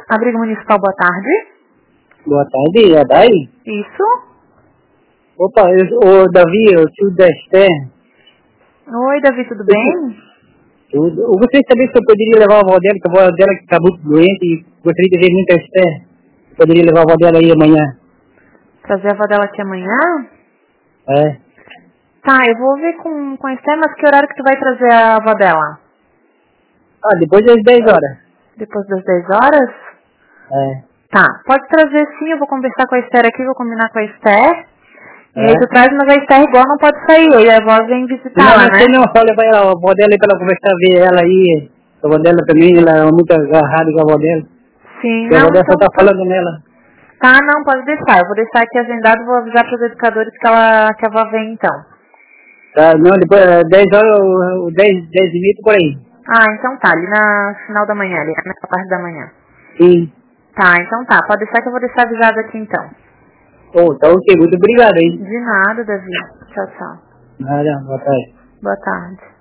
Abrigo Municipal, boa tarde. Boa tarde, é a Dai? Isso. Opa, o Davi, eu sou da Esther. Oi, Davi, tudo bem? Tudo. Eu gostaria de saber se eu poderia levar a avó dela, que a avó dela está muito doente e gostaria de ver muito a Esther. Poderia levar a avó dela aí amanhã. Trazer a avó dela aqui amanhã? É. Tá, eu vou ver com a Esther, mas que horário que tu vai trazer a avó dela? Depois das 10 horas. Depois das 10 horas? É. Tá, pode trazer sim, eu vou conversar com a Esther aqui, vou combinar com a Esther. E aí tu traz, mas a Esther igual não pode sair, aí a avó vem visitá-la, Não, né? não, só levar ela, a avó dela aí pra ela conversar, ver ela aí. A avó dela também, ela é muito agarrada com a avó dela. Sim, E a não, avó dela só então... tá falando nela. Tá, não, pode deixar. Eu vou deixar aqui agendado, vou avisar para os educadores que a avó vem então. Tá, não, depois 10 horas, 10 e meia por aí. Ah, então tá, ali na final da manhã, ali nessa parte da manhã. Sim. Tá, então tá, pode deixar que eu vou deixar avisado aqui então. Tá ok, muito obrigado, hein. De nada, Davi. Tchau, tchau. Nada, boa tarde. Boa tarde.